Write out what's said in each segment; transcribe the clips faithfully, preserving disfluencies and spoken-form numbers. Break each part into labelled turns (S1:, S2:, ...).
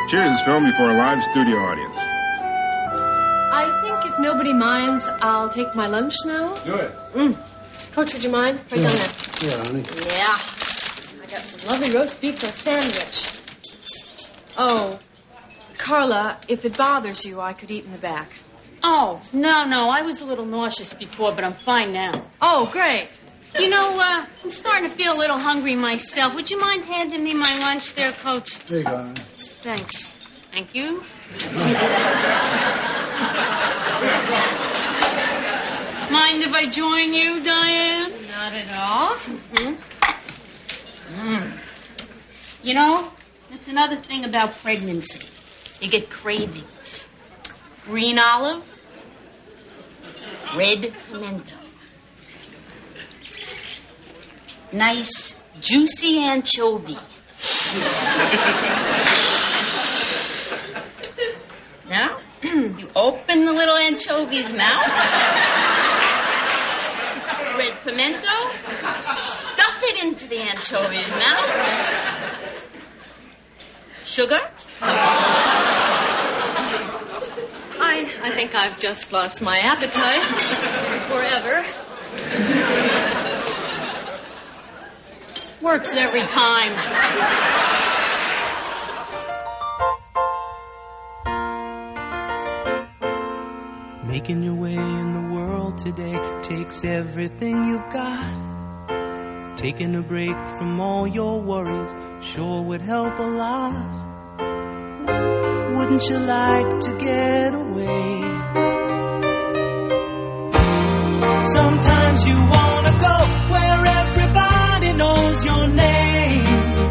S1: Cheers is filmed before a live studio audience.
S2: I think if nobody minds, I'll take my lunch now.
S1: Do it.
S2: Mm. Coach, would you mind? Right down there.
S3: Yeah, honey.
S2: Yeah. I got some lovely roast beef for a sandwich. Oh, Carla, if it bothers you, I could eat in the back.
S4: Oh, no, no. I was a little nauseous before, but I'm fine now.
S2: Oh, great.
S4: You know, uh, I'm starting to feel a little hungry myself. Would you mind handing me my lunch there, Coach?
S3: There you go, honey.
S4: Thanks. Thank you. Mind if I join you, Diane?
S2: Not at all.
S4: Mm-hmm. Mm. You know, that's another thing about pregnancy. You get cravings. Green olive, red pimento. Nice, juicy anchovy. Now, you open the little anchovy's mouth. Red pimento. Stuff it into the anchovy's mouth. Sugar.
S2: I, I think I've just lost my appetite. Forever.
S4: Works every time.
S5: Making your way in the world today takes everything you've got. Taking a break from all your worries sure would help a lot. Wouldn't you like to get away? Sometimes you wanna go where everybody knows your name,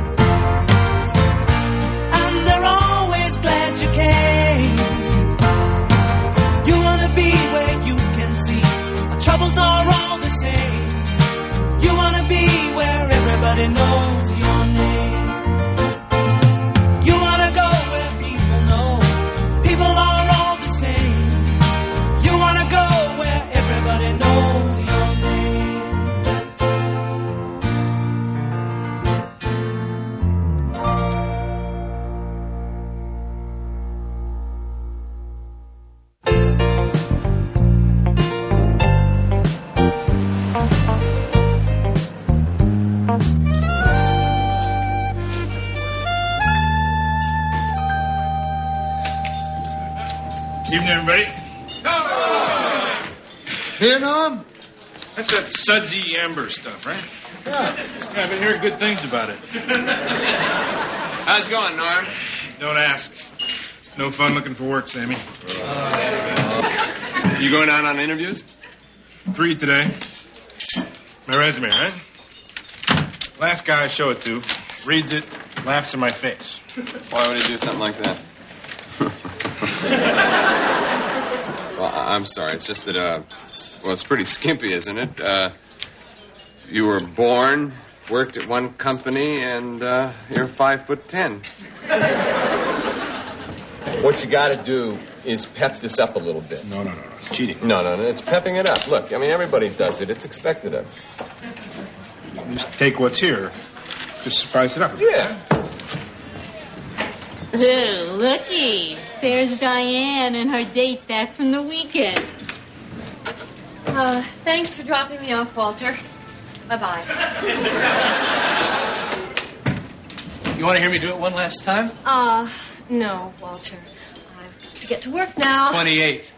S5: and they're always glad you came. You wanna be where you can see our troubles are all the same. You wanna be where everybody knows your name. You wanna go where people know people are all the same. You wanna go where everybody knows your name.
S1: Evening, everybody.
S3: Vietnam?
S1: That's that sudsy amber stuff, right?
S3: Yeah.
S1: Yeah, I've been hearing good things about it.
S6: How's it going, Norm?
S1: Don't ask. It's no fun looking for work, Sammy.
S6: You going out on interviews?
S1: Three today. My resume, right? Last guy I show it to reads it, laughs in my face.
S6: Why would he do something like that? Well, I- I'm sorry. It's just that, uh, well, it's pretty skimpy, isn't it? Uh, you were born, worked at one company, and uh, you're five foot ten.
S7: What you got to do is pep this up a little bit.
S1: No, no, no, no. It's cheating.
S7: No, no, no. It's pepping it up. Look, I mean, everybody does it. It's expected of.
S1: Just take what's here. Just spice it up.
S7: Yeah.
S4: Ooh, looky. There's Diane and her date back from the weekend.
S2: Uh, thanks for dropping me off, Walter. Bye-bye.
S3: You want to hear me do it one last time?
S2: Uh, no, Walter. I have to get to work now.
S3: twenty-eight.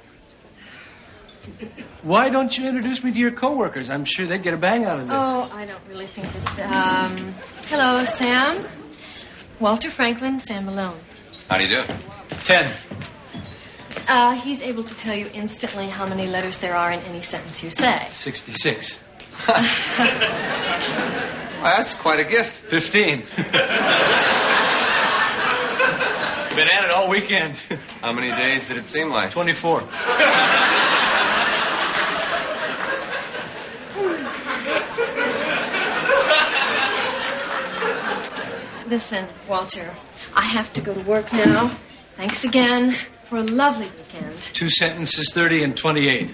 S3: Why don't you introduce me to your coworkers? I'm sure they'd get a bang out of this.
S2: Oh, I don't really think that, um... Hello, Sam. Walter Franklin, Sam Malone.
S6: How do you do?
S3: Ten.
S2: Uh, he's able to tell you instantly how many letters there are in any sentence you say.
S3: Sixty-six.
S6: Well, that's quite a gift.
S3: Fifteen. Been at it all weekend.
S6: How many days did it seem like?
S3: Twenty-four.
S2: Listen, Walter, I have to go to work now. Thanks again for a lovely weekend.
S3: Two sentences, thirty and twenty-eight.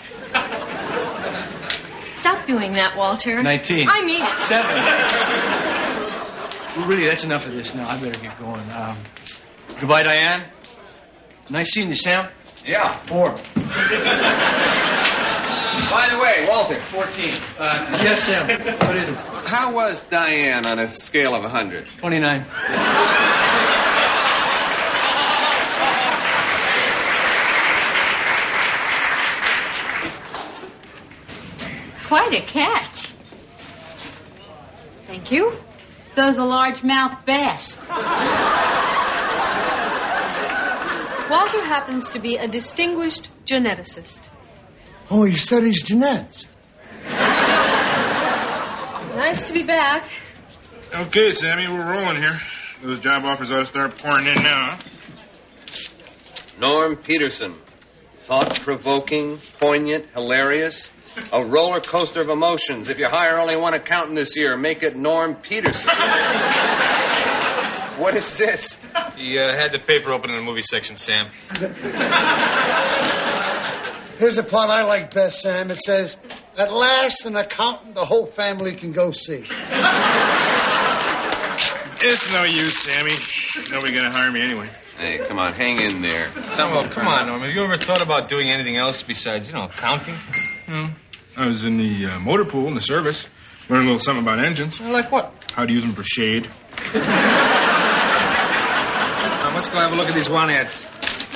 S2: Stop doing that, Walter.
S3: Nineteen.
S2: I mean it.
S3: Seven. Well, really, that's enough of this now. I better get going. Um, Goodbye, Diane. Nice seeing you, Sam.
S6: Yeah.
S3: Four.
S6: By the way, Walter.
S3: Fourteen. Uh, yes, Sam. What is it?
S6: How was Diane on a scale of one hundred?
S3: Twenty-nine.
S4: Quite a catch.
S2: Thank you.
S4: So's a largemouth bass.
S2: Walter happens to be a distinguished geneticist.
S8: Oh, he studies genetics.
S2: Nice to be back.
S1: Okay, Sammy, we're rolling here. Those job offers ought to start pouring in now, huh?
S6: Norm Peterson. Thought-provoking, poignant, hilarious. A roller coaster of emotions. If you hire only one accountant this year, make it Norm Peterson. What is this?
S9: He uh, had the paper open in the movie section, Sam.
S8: Here's the part I like best, Sam. It says, at last, an accountant the whole family can go see.
S1: It's no use, Sammy. Nobody's going to hire me anyway.
S6: Hey, come on, hang in there.
S9: Oh, come on, Norm. Have you ever thought about doing anything else besides, you know, counting?
S1: No. I was in the uh, motor pool in the service. Learned a little something about engines.
S9: Like what?
S1: How to use them for shade.
S9: Uh, let's go have a look at these one ads.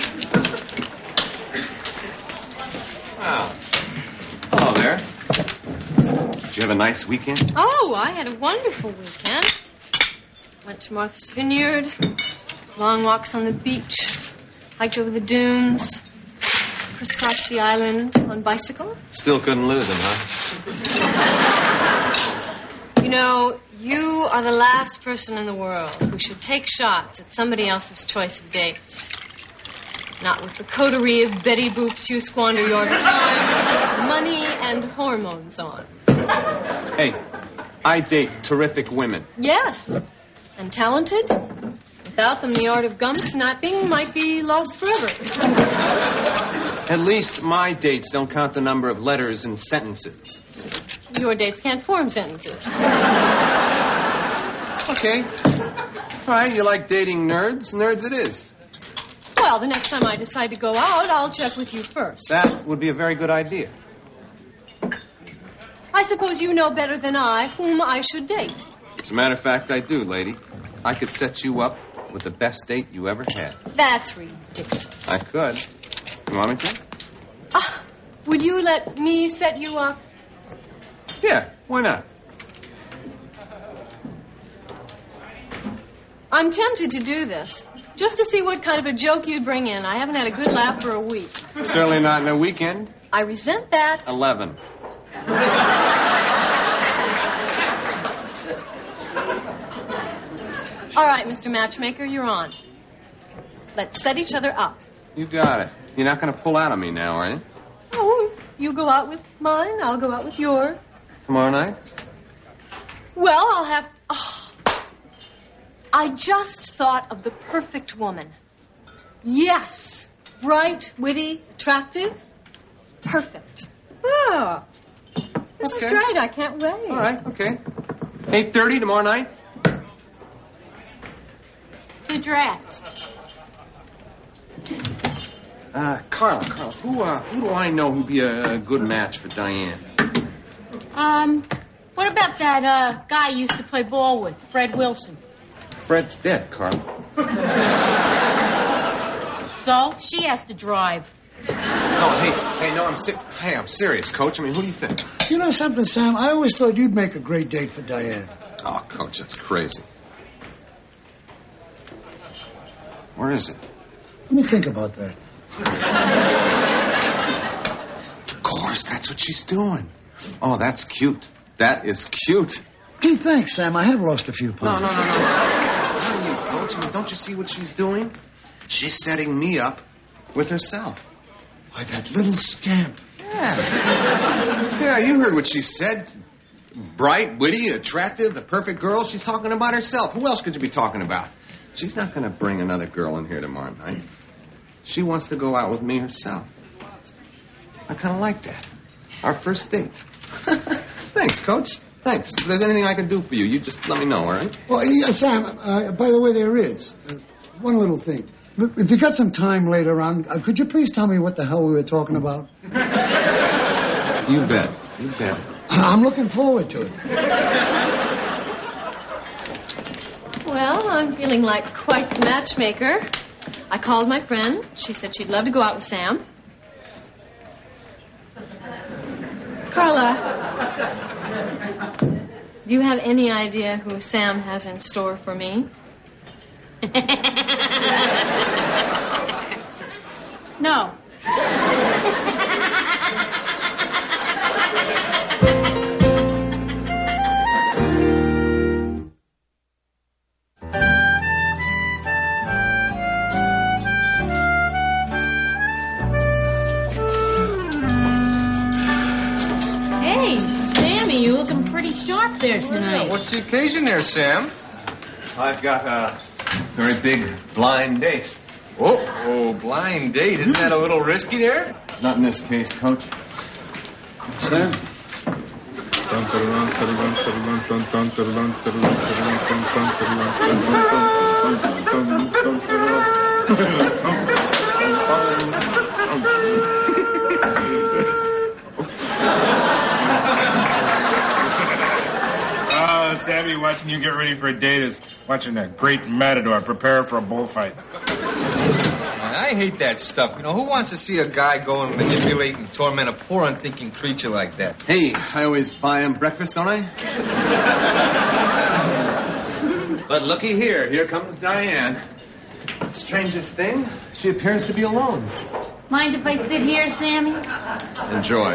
S6: Wow. Hello there. Did you have a nice weekend?
S2: Oh, I had a wonderful weekend. Went to Martha's Vineyard, long walks on the beach, hiked over the dunes, crisscrossed the island on bicycle.
S6: Still couldn't lose him, huh?
S2: You know, you are the last person in the world who should take shots at somebody else's choice of dates. Not with the coterie of Betty Boops you squander your time, money, and hormones on.
S6: Hey, I date terrific women.
S2: Yes, and talented. Without them, the art of gum snapping might be lost forever.
S6: At least my dates don't count the number of letters and sentences.
S2: Your dates can't form sentences.
S6: Okay. All right, you like dating nerds? Nerds it is.
S2: Well, the next time I decide to go out, I'll check with you first.
S6: That would be a very good idea.
S2: I suppose you know better than I whom I should date.
S6: As a matter of fact, I do, lady. I could set you up with the best date you ever had.
S2: That's ridiculous.
S6: I could. You want me to?
S2: Ah, would you let me set you up?
S6: Yeah, why not?
S2: I'm tempted to do this, just to see what kind of a joke you'd bring in. I haven't had a good laugh for a week.
S6: Certainly not in a weekend.
S2: I resent that.
S6: Eleven.
S2: All right, Mister Matchmaker, you're on. Let's set each other up.
S6: You got it. You're not going to pull out on me now, are you?
S2: Oh, you go out with mine, I'll go out with yours.
S6: Tomorrow night?
S2: Well, I'll have... Oh, I just thought of the perfect woman. Yes. Bright, witty, attractive. Perfect. Oh, this
S6: Okay.
S2: is great. I can't wait.
S6: All right, okay. eight thirty tomorrow night?
S4: Two drafts.
S6: Uh, Carla, Carla, who, uh, who do I know who'd be a, a good match for Diane?
S4: Um, what about that uh, guy you used to play ball with, Fred Wilson?
S6: Fred's dead, Carla.
S4: So she has to drive.
S6: No, hey, hey, no, I'm si- hey, I'm serious, Coach. I mean, who do you think?
S8: You know something, Sam? I always thought you'd make a great date for Diane.
S6: Oh, Coach, that's crazy. Where is it?
S8: Let me think about that.
S6: Of course, that's what she's doing. Oh, that's cute. That is cute.
S8: Gee, thanks, Sam. I have lost a few
S6: No,
S8: pounds.
S6: no, no, no. How do you, Coach? I mean, don't you see what she's doing? She's setting me up with herself.
S8: Why, that little scamp.
S6: Yeah. Yeah, you heard what she said. Bright, witty, attractive, the perfect girl. She's talking about herself. Who else could you be talking about? She's not going to bring another girl in here tomorrow night. She wants to go out with me herself. I kind of like that. Our first date. Thanks, Coach. Thanks. If there's anything I can do for you, you just let me know, all right?
S8: Well, yeah, Sam, uh, by the way, there is. Uh, one little thing. If you got some time later on, uh, could you please tell me what the hell we were talking about?
S6: You bet. You bet.
S8: I'm looking forward to it.
S2: Well, I'm feeling like quite the matchmaker. I called my friend. She said she'd love to go out with Sam. Carla, do you have any idea who Sam has in store for me?
S4: No. Hey, Sammy, you looking pretty sharp there tonight.
S9: Yeah, what's the occasion there, Sam?
S6: I've got a very big blind date.
S9: Oh, oh, blind date. Isn't that a little risky there?
S6: Not in this case, Coach.
S8: Sam?
S1: Oh, Sammy, watching you get ready for a date is watching a great matador prepare for a bullfight.
S9: I hate that stuff. You know, who wants to see a guy go and manipulate and torment a poor unthinking creature like that?
S6: Hey, I always buy him breakfast, don't I? But looky here. Here comes Diane. Strangest thing, she appears to be alone.
S4: Mind if I sit here, Sammy?
S6: Enjoy.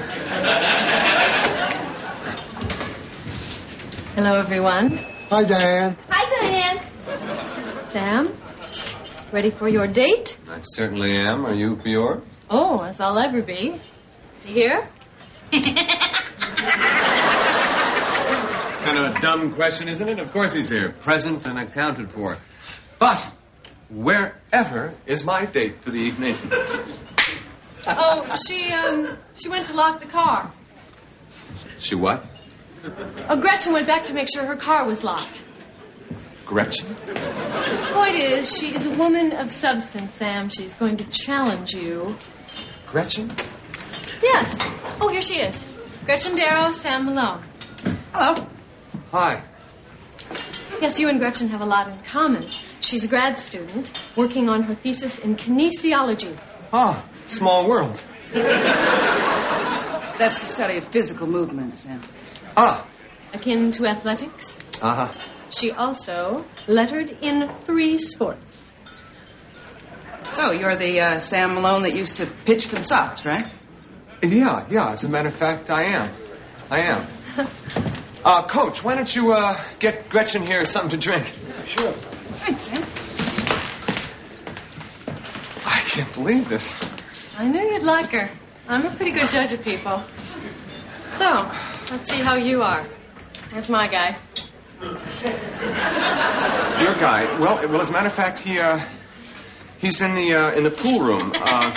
S2: Hello, everyone.
S8: Hi, Diane.
S4: Hi, Diane.
S2: Sam, ready for your date?
S6: I certainly am. Are you for yours?
S2: Oh, as I'll ever be. Is he here?
S6: Kind of a dumb question, isn't it? Of course he's here. Present and accounted for. But wherever is my date for the evening?
S2: Oh, she, um, she went to lock the car.
S6: She what?
S2: Oh, Gretchen went back to make sure her car was locked.
S6: Gretchen?
S2: Point is, she is a woman of substance, Sam. She's going to challenge you.
S6: Gretchen?
S2: Yes. Oh, here she is. Gretchen Darrow, Sam Malone.
S8: Hello.
S6: Hi.
S2: Yes, you and Gretchen have a lot in common. She's a grad student working on her thesis in kinesiology.
S6: Ah, small world.
S10: That's the study of physical movement, Sam.
S6: Ah.
S2: Akin to athletics.
S6: Uh-huh.
S2: She also lettered in three sports.
S10: So, you're the uh, Sam Malone that used to pitch for the Sox, right?
S6: Yeah, yeah. As a matter of fact, I am. I am. Uh, Coach, why don't you, uh, get Gretchen here something to drink?
S8: Sure.
S10: Thanks, Sam.
S6: I can't believe this.
S2: I knew you'd like her. I'm a pretty good judge of people. So, let's see how you are. Where's my guy?
S6: Your guy? Well, well, as a matter of fact, he, uh, he's in the, uh, in the pool room. Uh...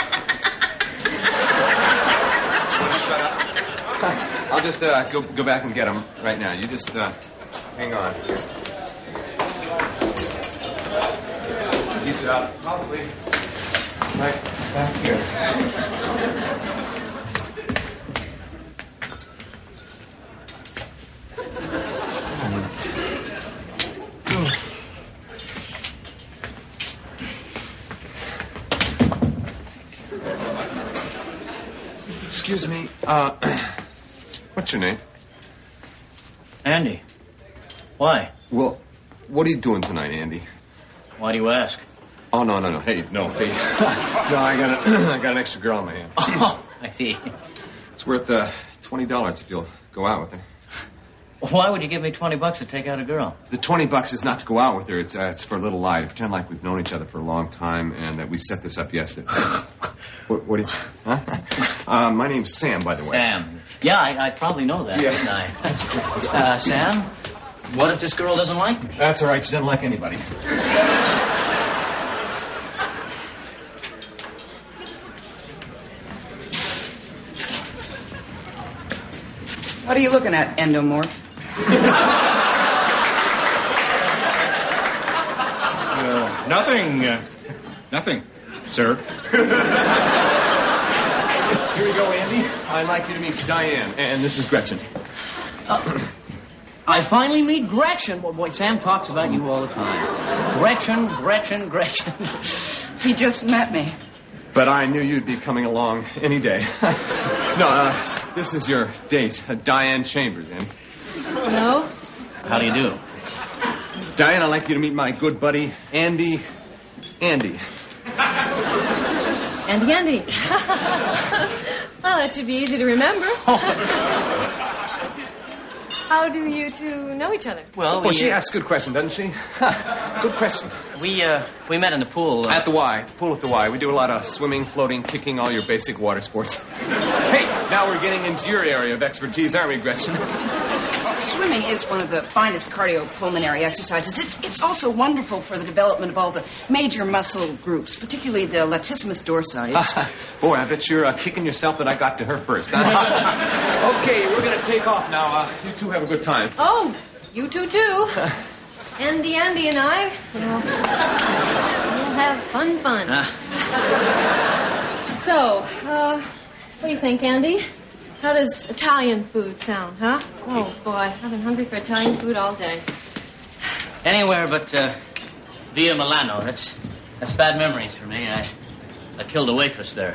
S6: Shut up. I'll just, uh, go, go back and get him right now. You just, uh, hang on. He's, uh, probably right back here. Excuse me, uh, what's your name?
S11: Andy. Why?
S6: Well, what are you doing tonight, Andy?
S11: Why do you ask?
S6: Oh, no, no, no. Hey, no, hey. No, I got, a, I got an extra girl on my hand.
S11: Oh, I see.
S6: It's worth, uh, twenty dollars if you'll go out with her.
S11: Why would you give me twenty bucks to take out a girl?
S6: The twenty bucks is not to go out with her. It's, uh, it's for a little lie. To pretend like we've known each other for a long time and that we set this up yesterday. What, what do you... Huh? Uh, my name's Sam, by the way.
S11: Sam. Yeah, I, I'd probably know that,
S6: Yeah.
S11: wouldn't I?
S6: That's great. That's great.
S11: Uh, Sam, what if this girl doesn't like me?
S6: That's all right. She doesn't like anybody.
S10: What are you looking at, endomorph?
S3: Uh,
S1: Nothing. Uh, nothing, sir.
S7: Here we go, Andy. I'd like you to meet Diane, and this is Gretchen.
S11: Uh, I finally meet Gretchen. Well, boy, Sam talks about you all the time. Gretchen, Gretchen, Gretchen.
S10: He just met me.
S7: But I knew you'd be coming along any day. No, uh, this is your date, uh, Diane Chambers, Andy.
S2: Hello?
S11: How do you do?
S7: Diane, I'd like you to meet my good buddy, Andy. Andy.
S2: Andy, Andy. Well, that should be easy to remember. How do you two know each other?
S11: Well,
S7: Well,
S11: we,
S7: she
S11: uh,
S7: asks good question, doesn't she? Good question.
S11: we, uh, we met in the pool. Uh,
S7: At the Y. Pool at the Y. We do a lot of swimming, floating, kicking, all your basic water sports. Hey, now we're getting into your area of expertise, aren't we, Gretchen?
S10: Swimming is one of the finest cardiopulmonary exercises. It's it's also wonderful for the development of all the major muscle groups, particularly the latissimus dorsi. It's-
S7: Boy, I bet you're uh, kicking yourself that I got to her first. Huh? Okay, we're going to take off now. Uh, you two have a good time.
S2: Oh, you two, too. Andy, Andy and I, we'll, we'll have fun, fun.
S11: Ah.
S2: So, uh, what do you think, Andy? How does Italian food sound, huh? Oh, boy, I've been hungry for Italian food all day.
S11: Anywhere but uh, Via Milano. That's that's bad memories for me. I I killed a waitress there.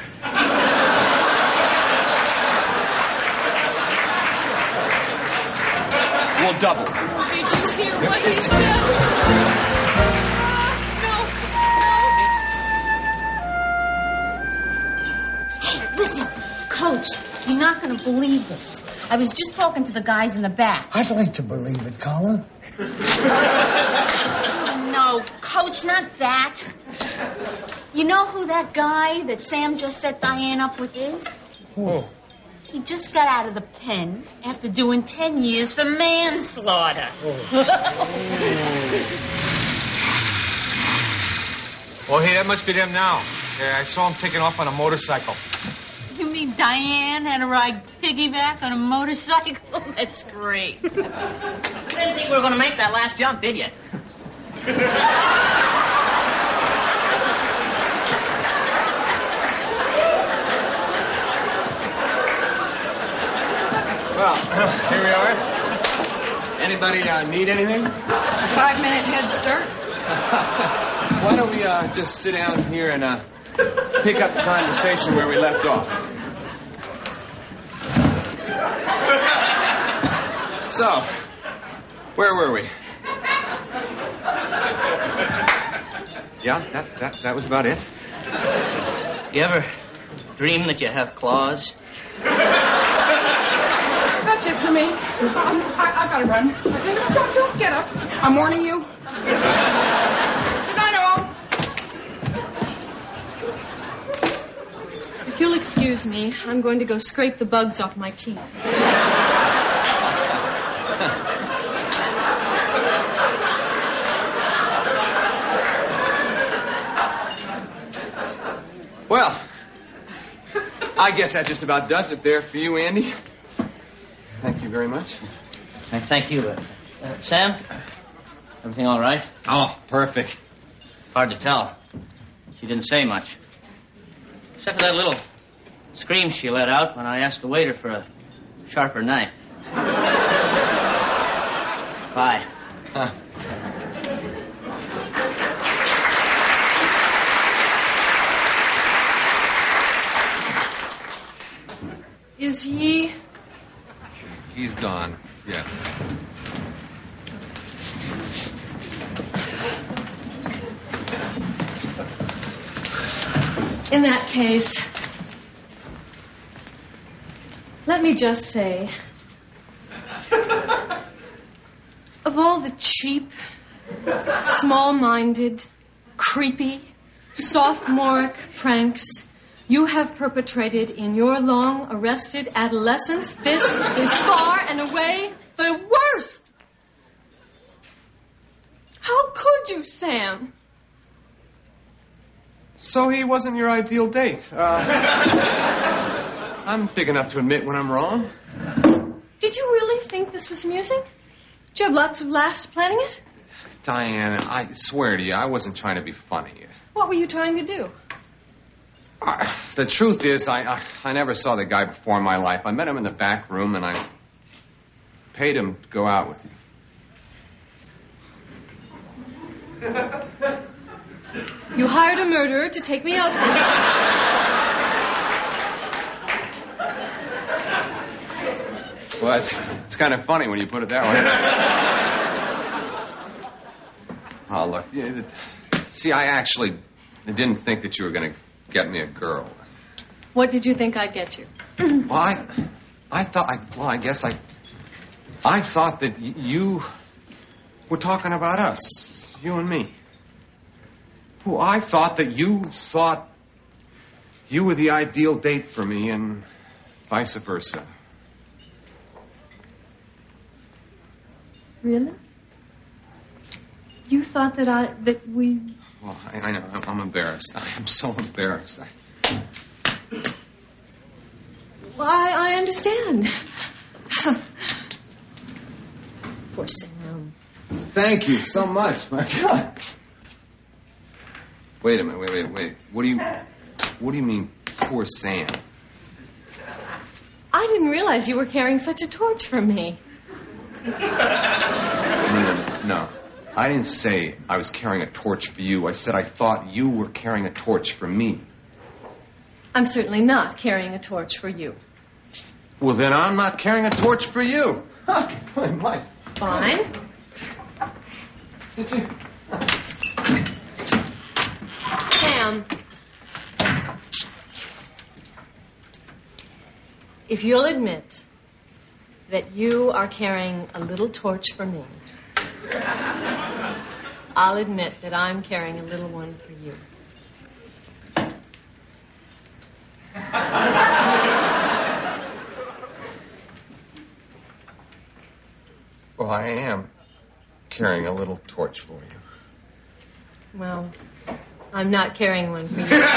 S7: We'll double.
S2: Did you hear what he said?
S4: Listen, Coach, you're not going to believe this. I was just talking to the guys in the back.
S8: I'd like to believe it, Colin.
S4: No, Coach, not that. You know who that guy that Sam just set Diane up with is?
S8: Who?
S4: He just got out of the pen after doing ten years for manslaughter.
S9: Oh, hey, that must be them now. Yeah, I saw him taking off on a motorcycle.
S4: You mean Diane had to ride piggyback on a motorcycle? That's great.
S11: You didn't think we were going to make that last jump, did you?
S7: Well, here we are. Anybody uh, need anything?
S10: Five minute head start.
S7: Why don't we uh, just sit down here and uh, pick up the conversation where we left off? So, where were we? Yeah, that, that, that was about it.
S11: You ever dream that you have claws?
S10: That's it for me. I'm, I, I gotta run. Okay, no, don't, don't get up. I'm warning you. Good night, all.
S2: If you'll excuse me, I'm going to go scrape the bugs off my teeth.
S7: Well, I guess that just about does it there for you, Andy. Thank you very much.
S11: Thank thank you. Uh, uh, Sam, everything all right?
S7: Oh, perfect.
S11: Hard to tell. She didn't say much. Except for that little scream she let out when I asked the waiter for a sharper knife. Bye.
S7: Huh.
S2: Is he...
S9: He's gone. Yeah.
S2: In that case, let me just say, of all the cheap, small-minded, creepy, sophomoric pranks you have perpetrated in your long arrested adolescence, this is far and away the worst. How could you, Sam?
S7: So he wasn't your ideal date. Uh, I'm big enough to admit when I'm wrong.
S2: Did you really think this was amusing? Did you have lots of laughs planning it?
S6: Diane, I swear to you, I wasn't trying to be funny.
S2: What were you trying to do?
S6: I, the truth is, I, I I never saw the guy before in my life. I met him in the back room, and I paid him to go out with you.
S2: You hired a murderer to take me out for you.
S6: Well, that's, it's kind of funny when you put it that way. Oh, look. See, I actually didn't think that you were going to get me a girl.
S2: What did you think I'd get you?
S6: Well, I, I thought, I, well, I guess I, I thought that y- you were talking about us, you and me. Well, I thought that you thought you were the ideal date for me and vice versa.
S2: Really? You thought that I, that we...
S6: Well, I, I know, I'm, I'm embarrassed. I am so embarrassed. I...
S2: Well, I, I understand. Poor Sam.
S6: Thank you so much, my God. Wait a minute, wait, wait, wait. What do you, what do you mean, poor Sam?
S2: I didn't realize you were carrying such a torch for me.
S6: No, no, no, no. I didn't say I was carrying a torch for you. I said I thought you were carrying a torch for me.
S2: I'm certainly not carrying a torch for you.
S6: Well, then I'm not carrying a torch for you. Huh, my.
S2: Fine.
S6: Did you?
S2: Sam. If you'll admit that you are carrying a little torch for me, I'll admit that I'm carrying a little one for you.
S6: Well, I am carrying a little torch for you.
S2: Well, I'm not carrying one for you.
S6: Well,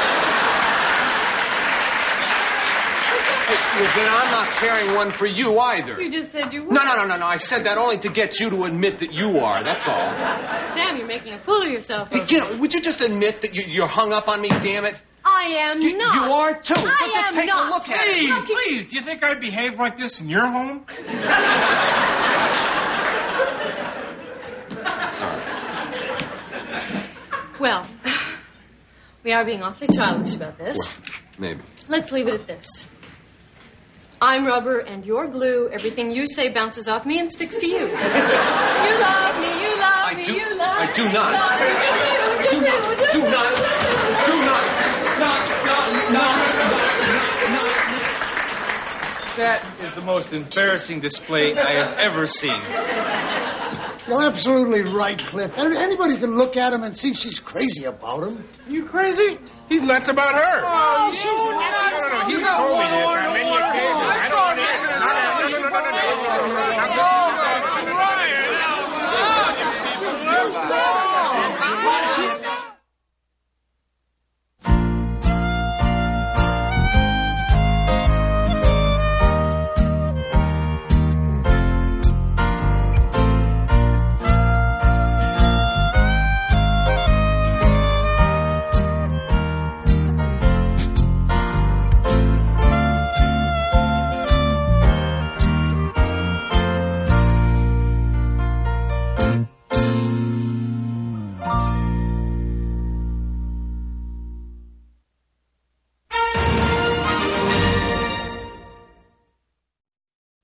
S6: then I'm not carrying one for you either.
S2: You just said you were.
S6: No, no, no, no, no. I said that only to get you to admit that you are. That's all.
S2: Sam, you're making a fool of yourself.
S6: Hey, you know, would you just admit that you, you're hung up on me, damn it?
S2: I am
S6: You,
S2: not.
S6: you are too.
S2: I
S6: just, just
S2: am
S6: take
S2: not.
S6: a look at
S1: Please,
S6: it.
S1: please. Do you think I'd behave like this in your home?
S6: Sorry.
S2: Well, we are being awfully childish about this.
S6: Well, maybe.
S2: Let's leave it at this. I'm rubber and you're glue. Everything you say bounces off me and sticks to you. You love me, you love
S6: I
S2: me,
S6: do-
S2: you love
S6: I
S2: me.
S6: do not.
S2: You do, you do, you do.
S6: Do not. Do not.
S9: That is the most embarrassing display I have ever seen.
S8: You're absolutely right, Cliff. And anybody can look at him and see she's crazy about him.
S1: You crazy? He's nuts about her.
S8: Oh,
S1: she's nuts. No, no, no. He's told me this on many occasions. I don't want to hear this. No, no, no, no, no, no, no, no, no, no, no.